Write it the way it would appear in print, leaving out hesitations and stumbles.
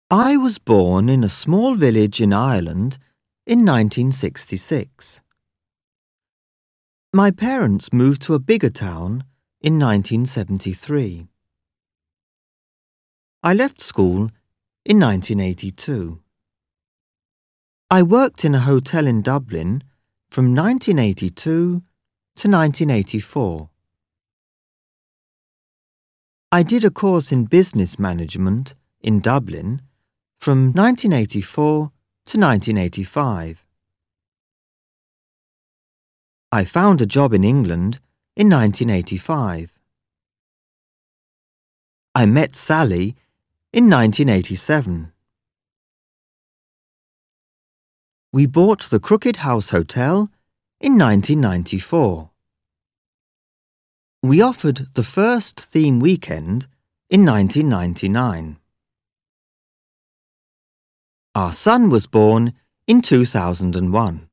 I was born in a small village in Ireland in 1966. My parents moved to a bigger town in 1973. I left school in 1982. I worked in a hotel in Dublin from 1982 to 1984. I did a course in business management in Dublin from 1984 to 1985. I found a job in England in 1985. I met Sally in 1987. We bought the Crooked House Hotel in 1994. We offered the first theme weekend in 1999. Our son was born in 2001.